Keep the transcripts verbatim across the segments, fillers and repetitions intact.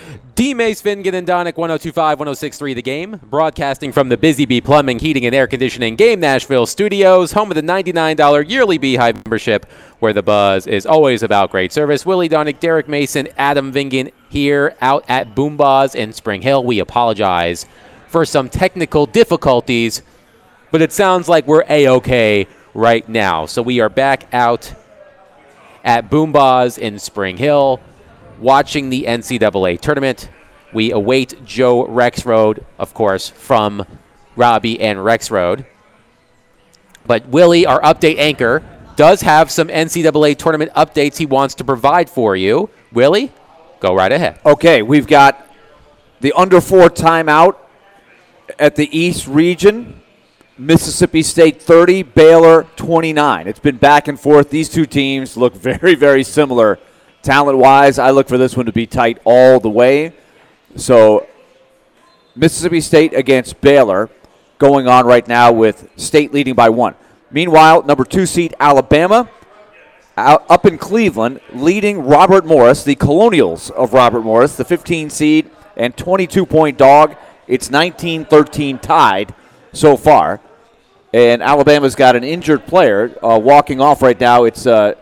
D. Mace, Fingan, and Donick, one oh two point five, one oh six point three The Game, broadcasting from the Busy Bee Plumbing, Heating, and Air Conditioning Game Nashville studios, home of the ninety-nine dollars yearly Beehive membership, where the buzz is always about great service. Willie Donick, Derek Mason, Adam Vingan here out at Boombaz in Spring Hill. We apologize for some technical difficulties, but it sounds like we're A-okay right now. So we are back out at Boombaz in Spring Hill, watching the N C double A tournament. We await Joe Rexrode, of course, from Robbie and Rexrode. But Willie, our update anchor, does have some N C double A tournament updates he wants to provide for you. Willie, go right ahead. Okay, we've got the under four timeout at the East region. Mississippi State thirty, Baylor twenty-nine. It's been back and forth. These two teams look very, very similar talent-wise. I look for this one to be tight all the way. So Mississippi State against Baylor going on right now with State leading by one. Meanwhile, number two seed Alabama out, up in Cleveland leading Robert Morris, the Colonials of Robert Morris, the fifteen seed and twenty-two point dog. It's nineteen thirteen tied so far. And Alabama's got an injured player uh, walking off right now. It's uh,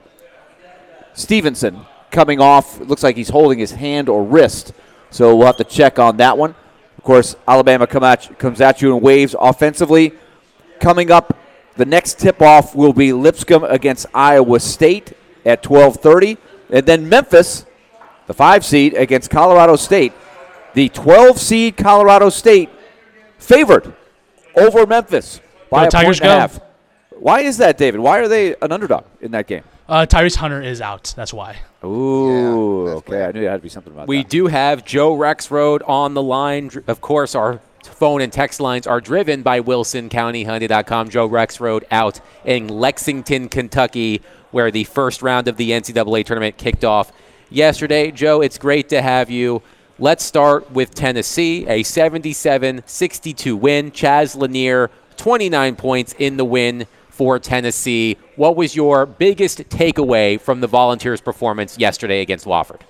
Stevenson coming off. It looks like he's holding his hand or wrist. So we'll have to check on that one. Of course, Alabama come at, comes at you in waves offensively. Coming up, the next tip-off will be Lipscomb against Iowa State at twelve thirty. And then Memphis, the five seed, against Colorado State. The twelve seed Colorado State favored over Memphis by Go a Tigers, point and a go. half. Why is that, David? Why are they an underdog in that game? Uh, Tyrese Hunter is out. That's why. Ooh, Yeah, okay. I knew there had to be something about We that. do have Joe Rexrode on the line. Of course, our phone and text lines are driven by Wilson County Hyundai dot com. Joe Rexrode out in Lexington, Kentucky, where the first round of the N C double A tournament kicked off yesterday. Joe, it's great to have you. Let's start with Tennessee, a seventy-seven sixty-two win. Chaz Lanier, twenty-nine points in the win for Tennessee. What was your biggest takeaway from the Volunteers' performance yesterday against Wofford?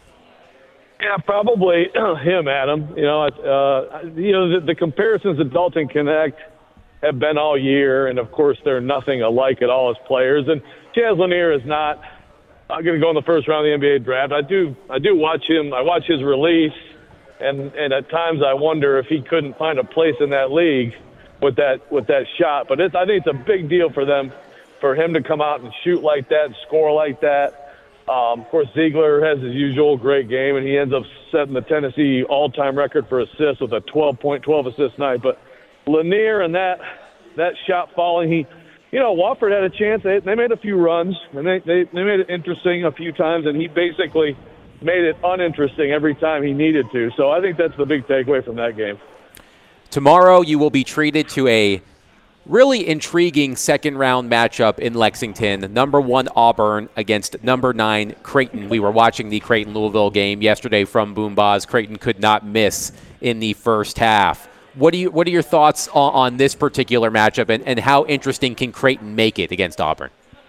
Yeah, probably him, Adam. You know, uh, you know the, the comparisons that Dalton Connect have been all year, and of course they're nothing alike at all as players. And Chaz Lanier is not uh, going to go in the first round of the N B A draft. I do, I do watch him. I watch his release, and and at times I wonder if he couldn't find a place in that league with that with that shot. But it's, I think it's a big deal for them, for him to come out and shoot like that, and score like that. Um, of course, Ziegler has his usual great game, and he ends up setting the Tennessee all-time record for assists with a twelve point, twelve assist night. But Lanier and that that shot falling, he, you know, Wofford had a chance. They, they made a few runs, and they, they, they made it interesting a few times, and he basically made it uninteresting every time he needed to. So I think that's the big takeaway from that game. Tomorrow you will be treated to a really intriguing second-round matchup in Lexington. Number one Auburn against number nine Creighton. We were watching the Creighton-Louisville game yesterday from Boombaz. Creighton could not miss in the first half. What do you? What are your thoughts on, on this particular matchup, and, and how interesting can Creighton make it against Auburn?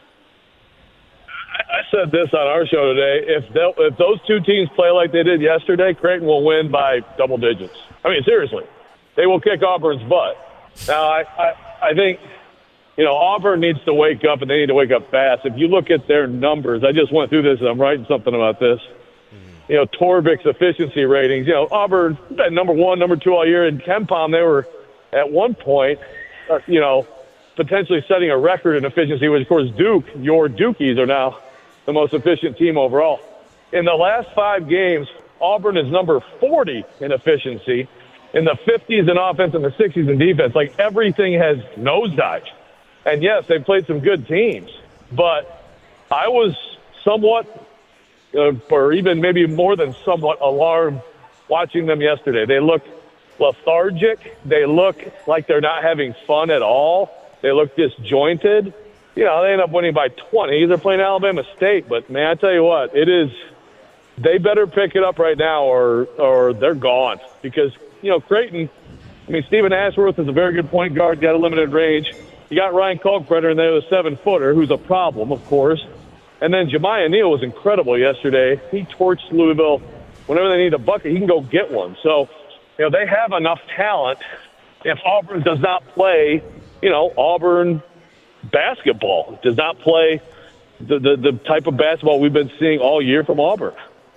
I said this on our show today. If if those two teams play like they did yesterday, Creighton will win by double digits. I mean, seriously. They will kick Auburn's butt. Now, I, I, I think, you know, Auburn needs to wake up, and they need to wake up fast. If you look at their numbers, I just went through this, and I'm writing something about this. Mm-hmm. You know, Torvik's efficiency ratings. You know, Auburn been number one, number two all year. In KenPom, they were at one point, uh, you know, potentially setting a record in efficiency, which, of course, Duke, your Dukies, are now the most efficient team overall. In the last five games, Auburn is number forty in efficiency, in the fifties in offense and the sixties in defense. Like, everything has nosedived. And, yes, they played some good teams. But I was somewhat, uh, or even maybe more than somewhat, alarmed watching them yesterday. They look lethargic. They look like they're not having fun at all. They look disjointed. You know, they end up winning by twenty. They're playing Alabama State. But, man, I tell you what, it is – they better pick it up right now or or they're gone. Because – you know, Creighton, I mean, Stephen Ashworth is a very good point guard, got a limited range. You got Ryan Kalkbrenner in there, a seven-footer, who's a problem, of course. And then Jemiah Neal was incredible yesterday. He torched Louisville whenever they need a bucket, he can go get one. So, you know, they have enough talent. If Auburn does not play, you know, Auburn basketball, does not play the, the, the type of basketball we've been seeing all year from Auburn.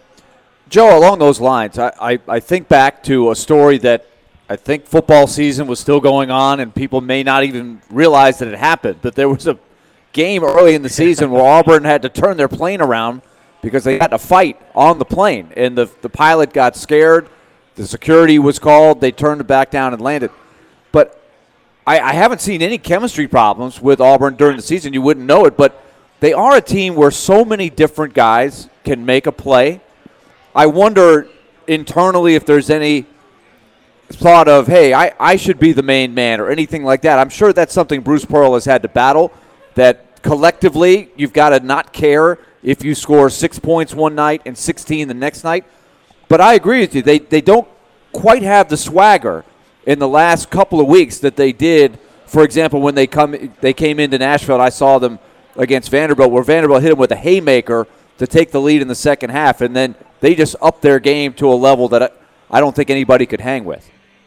Joe, along those lines, I, I, I think back to a story that I think football season was still going on and people may not even realize that it happened. But there was a game early in the season where Auburn had to turn their plane around because they had to fight on the plane. And the, the pilot got scared. The security was called. They turned it back down and landed. But I, I haven't seen any chemistry problems with Auburn during the season. You wouldn't know it. But they are a team where so many different guys can make a play. I wonder internally if there's any thought of, hey, I, I should be the main man or anything like that. I'm sure that's something Bruce Pearl has had to battle, that collectively you've got to not care if you score six points one night and sixteen the next night. But I agree with you. They they don't quite have the swagger in the last couple of weeks that they did. For example, when they come they came into Nashville, and I saw them against Vanderbilt, where Vanderbilt hit them with a haymaker to take the lead in the second half, and then they just upped their game to a level that I, I don't think anybody could hang with.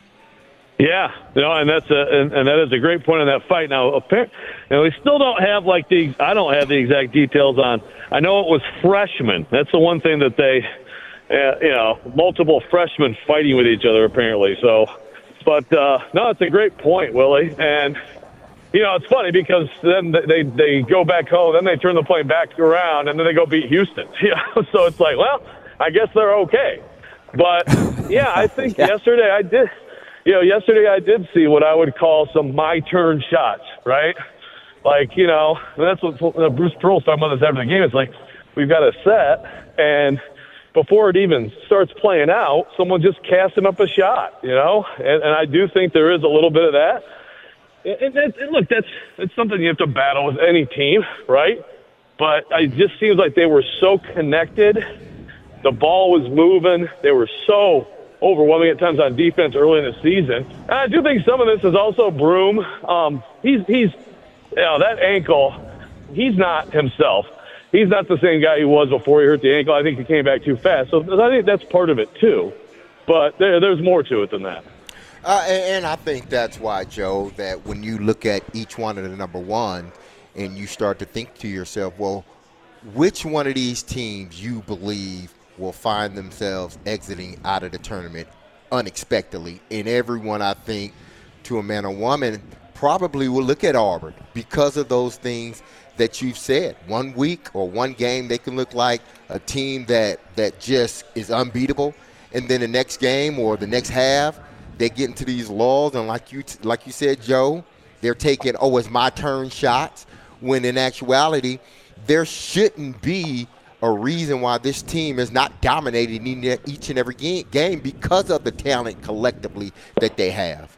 Yeah, no, and that's a and, and that is a great point in that fight. Now, apparently, you know, we still don't have like the I don't have the exact details on. I know it was freshmen. That's the one thing that they, uh, you know, multiple freshmen fighting with each other apparently. So, but uh, no, it's a great point, Willie. And you know, it's funny because then they they go back home, then they turn the plane back around, and then they go beat Houston. You know, so it's like, well, I guess they're okay. But yeah, I think yeah. yesterday I did. You know, yesterday I did see what I would call some my turn shots, right? Like, you know, and that's what uh, Bruce Pearl's talking about this after the game. It's like we've got a set, and before it even starts playing out, someone just casting up a shot, you know? And, and I do think there is a little bit of that. And, and, and look, that's it's something you have to battle with any team, right? But it just seems like they were so connected. The ball was moving. They were so overwhelming at times on defense early in the season. And I do think some of this is also Broome. Um, he's, he's, you know, that ankle, he's not himself. He's not the same guy he was before he hurt the ankle. I think he came back too fast. So I think that's part of it too. But there, there's more to it than that. Uh, and, and I think that's why, Joe, that when you look at each one of the number one and you start to think to yourself, well, which one of these teams you believe will find themselves exiting out of the tournament unexpectedly? And everyone, I think, to a man or woman, probably will look at Auburn because of those things that you've said. One week or one game, they can look like a team that, that just is unbeatable. And then the next game or the next half, they get into these lulls. And like you, like you said, Joe, they're taking, oh, it's my turn shots, when in actuality, there shouldn't be a reason why this team is not dominating each and every game because of the talent collectively that they have.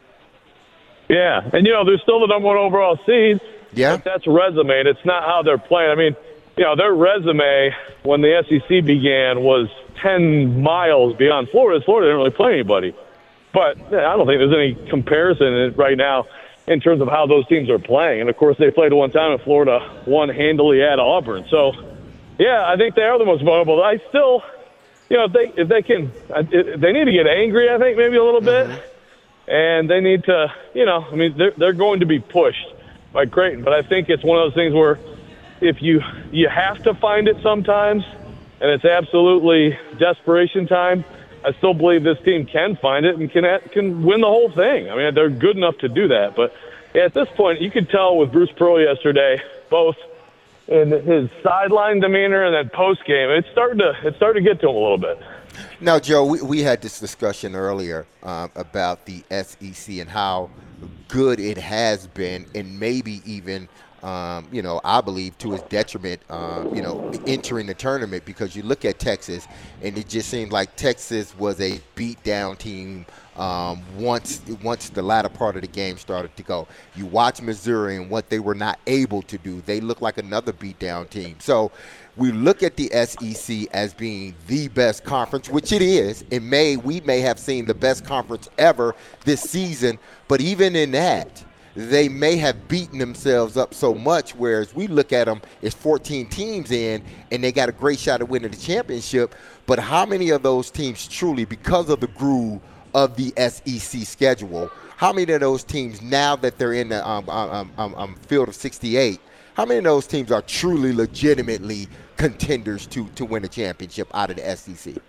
Yeah, and, you know, they're still the number one overall seed. Yeah. But that's resume, and it's not how they're playing. I mean, you know, their resume when the S E C began was ten miles beyond Florida. Florida didn't really play anybody. But yeah, I don't think there's any comparison right now in terms of how those teams are playing. And, of course, they played one time in Florida, won handily at Auburn. So, yeah, I think they are the most vulnerable. I still, you know, if they if they can, if they need to get angry, I think, maybe a little bit. Mm-hmm. And they need to, you know, I mean, they're, they're going to be pushed by Creighton. But I think it's one of those things where if you you have to find it sometimes, and it's absolutely desperation time, I still believe this team can find it and can can win the whole thing. I mean, they're good enough to do that. But yeah, at this point, you could tell with Bruce Pearl yesterday, both in his sideline demeanor and then post game, it's starting to it's starting to get to him a little bit. Now, Joe, we, we had this discussion earlier um, about the S E C and how good it has been, and maybe even, um, you know, I believe to its detriment, um, you know, entering the tournament, because you look at Texas, and it just seemed like Texas was a beat-down team um, once once the latter part of the game started to go. You watch Missouri and what they were not able to do. They look like another beat-down team. So we look at the S E C as being the best conference, which it is. In May, we may have seen the best conference ever this season. But even in that, they may have beaten themselves up so much, whereas we look at them as fourteen teams in, and they got a great shot at winning the championship. But how many of those teams truly, because of the groove of the S E C schedule, how many of those teams, now that they're in the um, um, um, um, field of sixty-eight, how many of those teams are truly legitimately contenders to, to win a championship out of the S E C?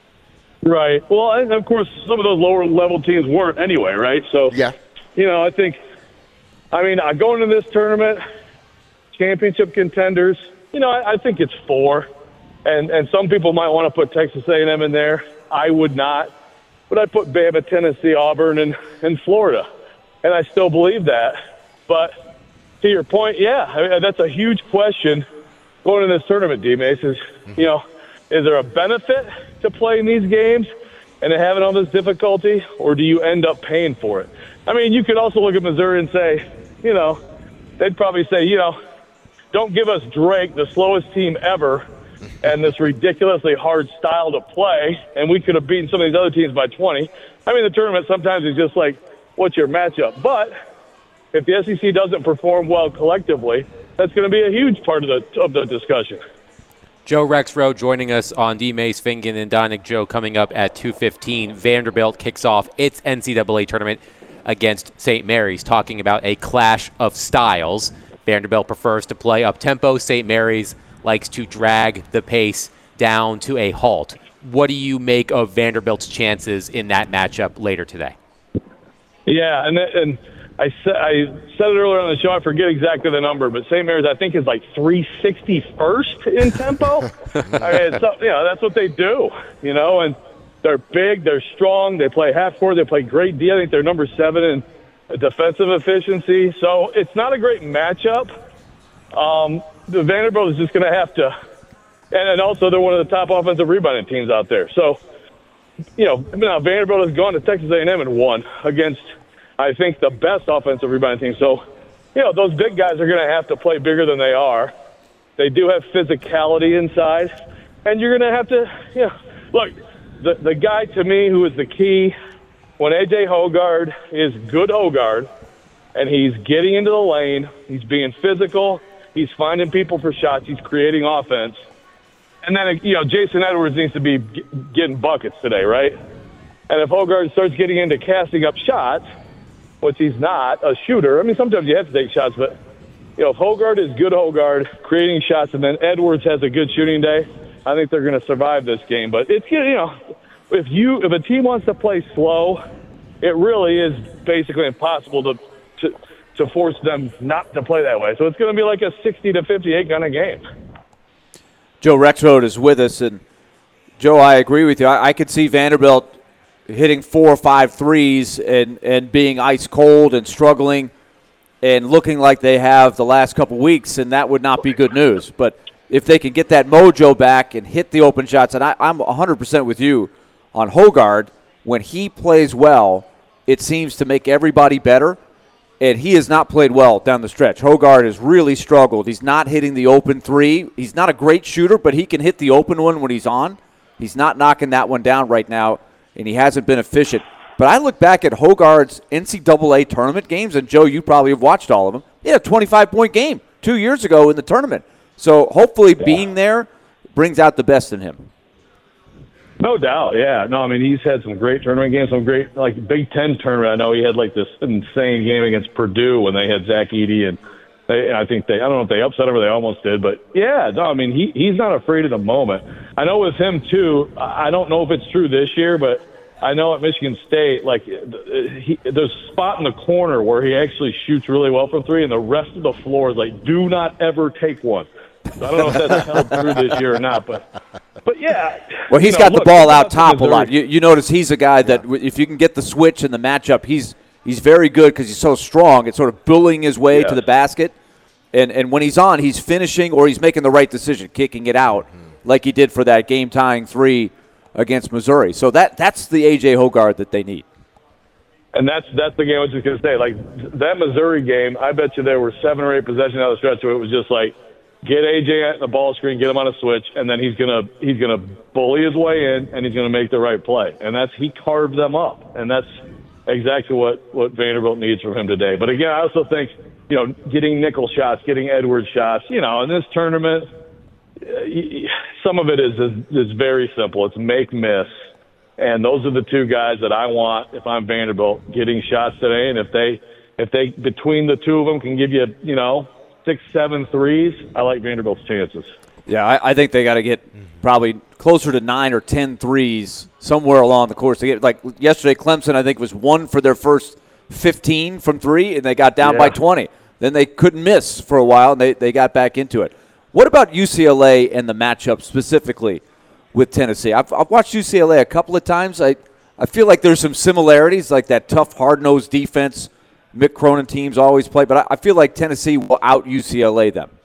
Right. Well, and of course, some of those lower level teams weren't anyway, right? So, Yeah. you know, I think, I mean, uh, going into this tournament, championship contenders, you know, I, I think it's four. And and some people might want to put Texas A and M in there. I would not. But I'd put Bama, Tennessee, Auburn, and, and Florida. And I still believe that. But to your point, yeah, I mean, that's a huge question going into this tournament, D-Mace, is, you know, is there a benefit to playing these games and having all this difficulty, or do you end up paying for it? I mean, you could also look at Missouri and say, you know, they'd probably say, you know, don't give us Drake, the slowest team ever, and this ridiculously hard style to play, and we could have beaten some of these other teams by twenty. I mean, the tournament sometimes is just like, what's your matchup? But if the S E C doesn't perform well collectively, that's going to be a huge part of the of the discussion. Joe Rexroad joining us on D-Mace, Fingan, and Donick. Joe, coming up at two fifteen, Vanderbilt kicks off its N C double A tournament against Saint Mary's, talking about a clash of styles. Vanderbilt prefers to play up-tempo. Saint Mary's likes to drag the pace down to a halt. What do you make of Vanderbilt's chances in that matchup later today? Yeah, and and I said I said it earlier on the show. I forget exactly the number, but Saint Mary's I think is like three sixty-first in tempo. I mean, it's, you know, that's what they do, you know, and they're big, they're strong, they play half court, they play great D. I think they're number seven in defensive efficiency. So it's not a great matchup. Um, the Vanderbilt is just going to have to, and, and also they're one of the top offensive rebounding teams out there. So, you know, now Vanderbilt has gone to Texas A and M and won against, I think, the best offensive rebounding team. So, you know, those big guys are going to have to play bigger than they are. They do have physicality inside, and you're going to have to, you know, look, the the guy to me who is the key when A J Hoggard is good Hoggard, and he's getting into the lane, he's being physical, he's finding people for shots, he's creating offense. And then, you know, Jason Edwards needs to be getting buckets today, right? And if Hoggard starts getting into casting up shots, which he's not a shooter, I mean, sometimes you have to take shots, but, you know, if Hoggard is good Hoggard, creating shots, and then Edwards has a good shooting day, I think they're going to survive this game. But it's, you know, if you if a team wants to play slow, it really is basically impossible to to, to force them not to play that way. So it's going to be like a sixty to fifty-eight kind of game. Joe Rexroad is with us, and Joe, I agree with you. I, I could see Vanderbilt hitting four or five threes and, and being ice cold and struggling and looking like they have the last couple weeks, and that would not be good news. But if they can get that mojo back and hit the open shots, and I, I'm one hundred percent with you on Hoggard, when he plays well, it seems to make everybody better. And he has not played well down the stretch. Hoggard has really struggled. He's not hitting the open three. He's not a great shooter, but he can hit the open one when he's on. He's not knocking that one down right now, and he hasn't been efficient. But I look back at Hoggard's N C double A tournament games, and, Joe, you probably have watched all of them. He had a twenty-five point game two years ago in the tournament. So hopefully yeah. being there brings out the best in him. No doubt, yeah. No, I mean, he's had some great tournament games, some great, like, Big Ten tournament. I know he had, like, this insane game against Purdue when they had Zach Edey, and they, I think they, I don't know if they upset him or they almost did, but, yeah, no, I mean, he he's not afraid of the moment. I know with him, too, I don't know if it's true this year, but I know at Michigan State, like, he, there's a spot in the corner where he actually shoots really well from three, and the rest of the floor is like, do not ever take one. So I don't know if that's held through this year or not, but but yeah. Well, he's you know, got look, the ball out top a Missouri. lot. You, you notice he's a guy that yeah. if you can get the switch and the matchup, he's he's very good because he's so strong. It's sort of bullying his way yeah. to the basket, and and when he's on, he's finishing or he's making the right decision, kicking it out mm-hmm. like he did for that game tying three against Missouri. So that that's the A J Hoggard that they need. And that's that's the game I was just gonna say. Like that Missouri game, I bet you there were seven or eight possessions out of the stretch where it was just like, get A J at the ball screen, get him on a switch, and then he's gonna he's gonna bully his way in, and he's gonna make the right play. And that's he carved them up, and that's exactly what, what Vanderbilt needs from him today. But again, I also think, you know, getting nickel shots, getting Edwards shots, you know, in this tournament, some of it is, is, is very simple. It's make, miss. And those are the two guys that I want if I'm Vanderbilt getting shots today. And if they, if they, between the two of them can give you, you know, six, seven threes, I like Vanderbilt's chances. Yeah, I, I think they got to get probably closer to nine or ten threes somewhere along the course. They get, like yesterday, Clemson, I think, was one for their first fifteen from three, and they got down Yeah. by twenty. Then they couldn't miss for a while, and they, they got back into it. What about U C L A and the matchup specifically with Tennessee? I've, I've watched U C L A a couple of times. I, I feel like there's some similarities, like that tough, hard-nosed defense Mick Cronin teams always play, but I, I feel like Tennessee will out U C L A them.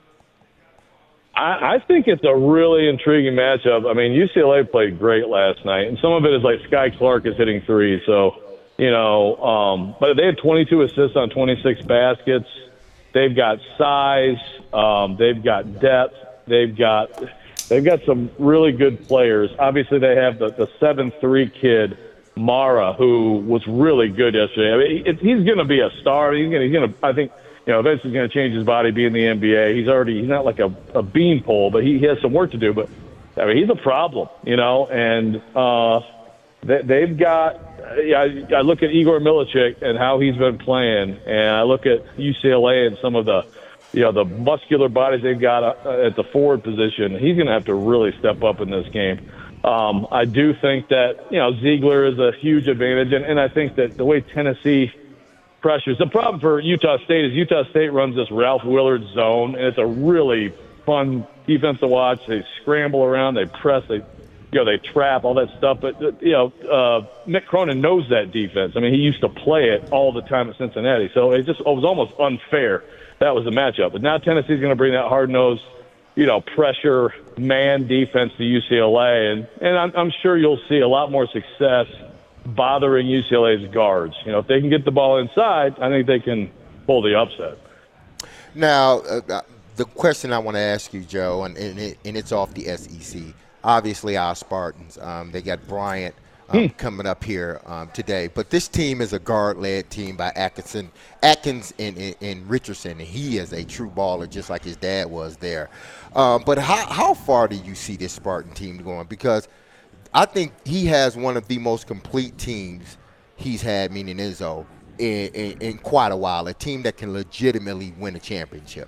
I, I think it's a really intriguing matchup. I mean, U C L A played great last night, and some of it is like Sky Clark is hitting threes. So, you know, um, but they had twenty-two assists on twenty-six baskets. They've got size. Um, they've got depth. They've got they've got some really good players. Obviously, they have the the seven three kid Mara, who was really good yesterday. I mean, it, he's going to be a star. He's going to, he's going to. I think. You know, eventually he's going to change his body, be in the N B A. He's already, he's not like a, a beanpole, but he, he has some work to do. But, I mean, he's a problem, you know, and uh, they, they've got, yeah, I, I look at Igor Milicic and how he's been playing, and I look at U C L A and some of the, you know, the muscular bodies they've got at the forward position. He's going to have to really step up in this game. Um, I do think that, you know, Ziegler is a huge advantage, and, and I think that the way Tennessee – pressures. The problem for Utah State is Utah State runs this Ralph Willard zone, and it's a really fun defense to watch. They scramble around, they press, they, you know, they trap, all that stuff. But you know, uh, Mick Cronin knows that defense. I mean, he used to play it all the time at Cincinnati, so it just it was almost unfair. That was the matchup. But now Tennessee's going to bring that hard-nosed, you know, pressure man defense to U C L A, and and I'm, I'm sure you'll see a lot more success bothering U C L A's guards. You know, if they can get the ball inside, I think they can pull the upset. Now, uh, the question I want to ask you, Joe, and, and, it, and it's off the S E C. Obviously, our Spartans, um, they got Bryant um, hmm. coming up here um, today. But this team is a guard-led team by Atkinson, Atkins and, and, and Richardson, and he is a true baller just like his dad was there. Um, but how, how far do you see this Spartan team going? Because I think he has one of the most complete teams he's had, meaning Izzo, in, in, in quite a while, a team that can legitimately win a championship.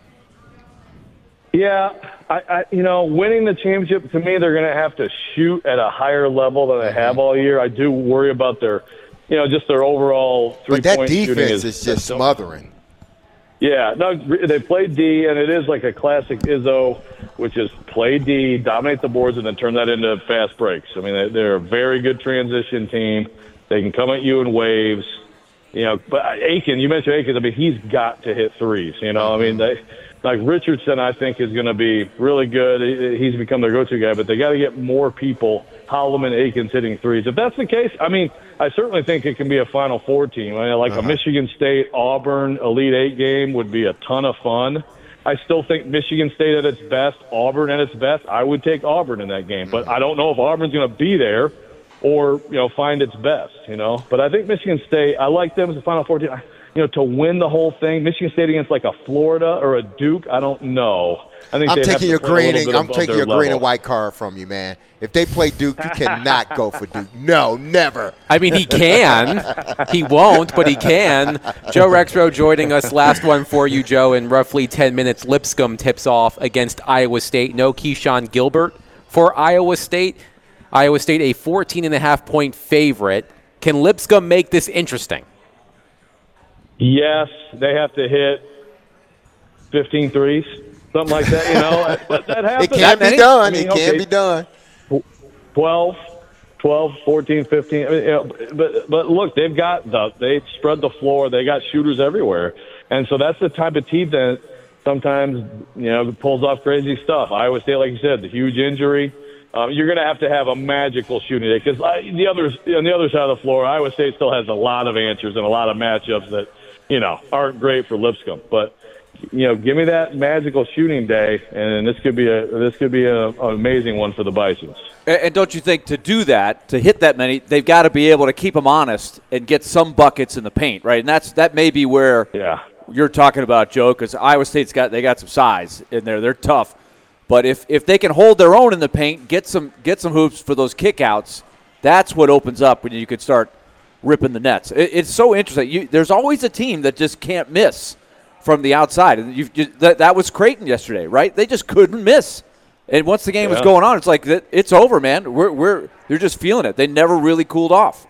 Yeah, I, I, you know, winning the championship, to me, they're going to have to shoot at a higher level than they have all year. I do worry about their, you know, just their overall three-point shooting. But that defense is, is just smothering. Yeah, no, they play D, and it is like a classic Izzo, which is play D, dominate the boards, and then turn that into fast breaks. I mean, they're a very good transition team. They can come at you in waves. You know, but Aiken, you mentioned Aiken. I mean, he's got to hit threes. You know, I mean, they, like Richardson, I think is going to be really good. He's become their go-to guy, but they got to get more people, Holloman, Aikens hitting threes. If that's the case, I mean, I certainly think it can be a Final Four team. I mean, like uh-huh. a Michigan State, Auburn Elite Eight game would be a ton of fun. I still think Michigan State at its best, Auburn at its best. I would take Auburn in that game, but I don't know if Auburn's going to be there or, you know, find its best, you know. But I think Michigan State, I like them as a Final Four team. You know, to win the whole thing, Michigan State against like a Florida or a Duke, I don't know. I think I'm taking your green. And, I'm taking your level. green and white card from you, man. If they play Duke, you cannot go for Duke. No, never. I mean, he can. He won't, but he can. Joe Rexrow joining us. Last one for you, Joe. In roughly ten minutes, Lipscomb tips off against Iowa State. No Keyshawn Gilbert for Iowa State. Iowa State a fourteen and a half point favorite. Can Lipscomb make this interesting? Yes, they have to hit fifteen threes, something like that, you know. But that happens. It can be done. I mean, it can okay, be done. twelve, twelve, fourteen, fifteen. I mean, you know, but but look, they've got the they spread the floor. They got shooters everywhere, and so that's the type of team that sometimes you know pulls off crazy stuff. Iowa State, like you said, the huge injury. Um, you're going to have to have a magical shooting day because the others on the other side of the floor, Iowa State still has a lot of answers and a lot of matchups that you know aren't great for Lipscomb. But you know, give me that magical shooting day, and this could be a this could be a, an amazing one for the Bisons. And, and don't you think to do that, to hit that many, they've got to be able to keep them honest and get some buckets in the paint, right? And that's that may be where Yeah. you're talking about, Joe, because Iowa State's got they got some size in there. They're tough, but if if they can hold their own in the paint, get some get some hoops for those kickouts, that's what opens up when you could start ripping the nets. It, it's so interesting. You, there's always a team that just can't miss from the outside, and you, you, that, that was Creighton yesterday, right? They just couldn't miss, and once the game yeah. was going on, it's like it's over, man. We're we're they're just feeling it. They never really cooled off.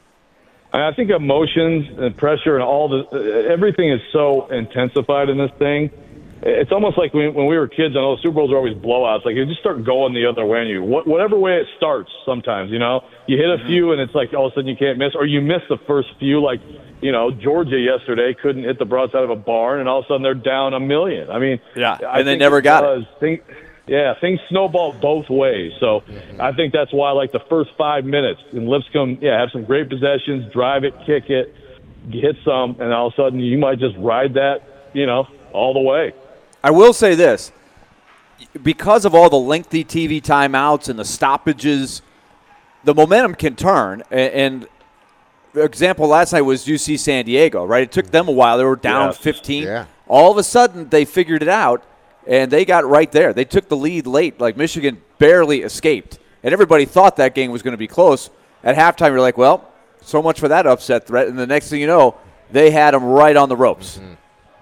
I think emotions and pressure and all the everything is so intensified in this thing. It's almost like when, when we were kids, I know Super Bowls are always blowouts. Like you just start going the other way on you, what, whatever way it starts. Sometimes, you know, you hit a few and it's like all of a sudden you can't miss, or you miss the first few. Like, you know, Georgia yesterday couldn't hit the broadside of a barn, and all of a sudden they're down a million. I mean, yeah, I and they never got does. it. Think, yeah, things snowball both ways. So I think that's why, like the first five minutes, and Lipscomb, yeah, have some great possessions, drive it, kick it, hit some, and all of a sudden you might just ride that, you know, all the way. I will say this, because of all the lengthy T V timeouts and the stoppages, the momentum can turn. And, and the example last night was U C San Diego, right? It took them a while. They were down yes. fifteen. Yeah. All of a sudden, they figured it out, and they got right there. They took the lead late. Like Michigan barely escaped. And everybody thought that game was going to be close. At halftime, you're like, well, so much for that upset threat. And the next thing you know, they had them right on the ropes. Mm-hmm.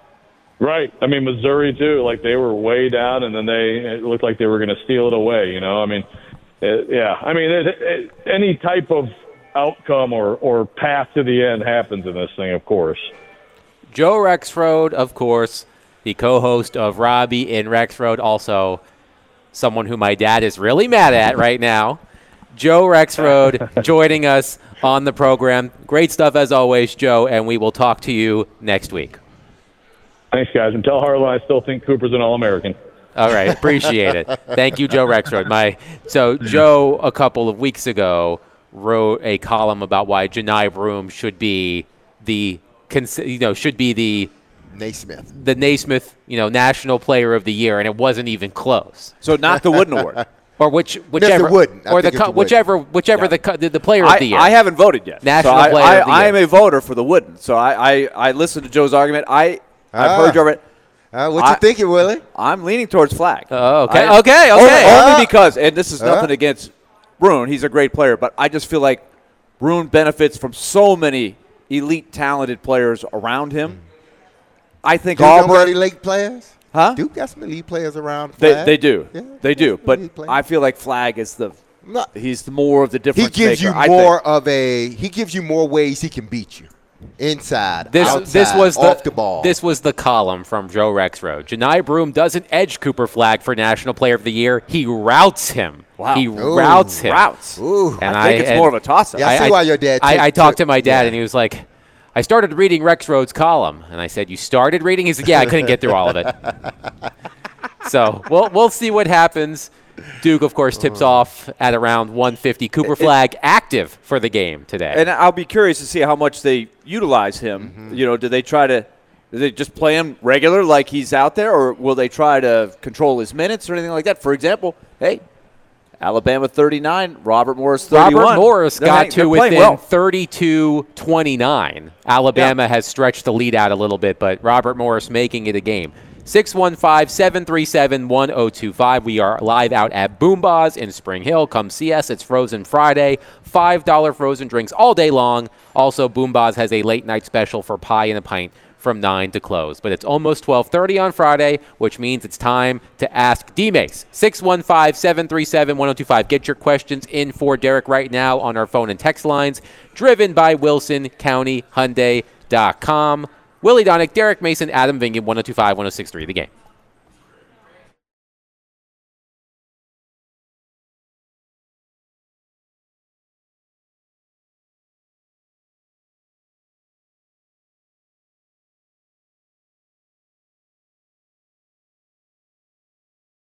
Right. I mean, Missouri, too, like they were way down, and then they it looked like they were going to steal it away, you know. I mean, it, yeah. I mean, it, it, any type of outcome or, or path to the end happens in this thing, of course. Joe Rexrode, of course, the co-host of Robbie in Rexrode, also someone who my dad is really mad at right now. Joe Rexrode joining us on the program. Great stuff as always, Joe, and we will talk to you next week. Thanks, guys. And tell Harlan I still think Cooper's an All-American. All right, appreciate it. Thank you, Joe Rexrode. My so Joe a couple of weeks ago wrote a column about why Janai Broome should be the you know should be the Naismith. the Naismith you know National Player of the Year, and it wasn't even close. So not the Wooden Award. Or which whichever Wooden. I or the think it's co- the Wooden. whichever whichever Yeah. the, co- the the player I, of the year. I haven't voted yet. National so I, Player I, of the I Year. am a voter for the Wooden. So I, I, I listened to Joe's argument. I, I've Ah. heard your Uh, what I- you thinking, Willie? I'm leaning towards Flag. Oh, okay, I- okay, only- okay. Only, Uh, because, and this is nothing uh. against Bruin. He's a great player, but I just feel like Bruin benefits from so many elite, talented players around him. I think Duke got Auburn. elite players? Huh? Duke got some elite players around. They, Flag. they do. Yeah, they do. some But elite players. I feel like Flag is the No, he's the more of the he difference gives maker, you I more think. of a. He gives you more ways he can beat you. Inside, This outside, this was the, off the ball. This was the column from Joe Rexrode. Janai Broome doesn't edge Cooper Flag for National Player of the Year. He routs him. Wow. He Ooh, routs him. Routes. Ooh. And I think it's and more of a toss-up. Yeah, I see why your dad I, took- I talked to took- my dad, yeah. and he was like, I started reading Rexrode's column. And I said, you started reading? He said, yeah, I couldn't get through all of it. So we'll, we'll see what happens. Duke, of course, tips off at around one fifty. Cooper Flag active for the game today. And I'll be curious to see how much they utilize him. Mm-hmm. You know, do they try to do they just play him regular like he's out there, or will they try to control his minutes or anything like that? For example, hey, Alabama thirty-nine, Robert Morris thirty-one. Robert Morris They're got hang- to they're playing within well. thirty-two twenty-nine. Alabama has stretched the lead out a little bit, but Robert Morris making it a game. six one five, seven three seven, one oh two five. We are live out at Boomba's in Spring Hill. Come see us. It's Frozen Friday. five dollar frozen drinks all day long. Also, Boomba's has a late night special for pie and a pint from nine to close. But it's almost twelve thirty on Friday, which means it's time to ask D-Mace. six one five, seven three seven, one oh two five. Get your questions in for Derek right now on our phone and text lines. Driven by Wilson County Hyundai dot com. Willie Donick, Derek Mason, Adam Vingan, one oh two five, one oh six three, The Game.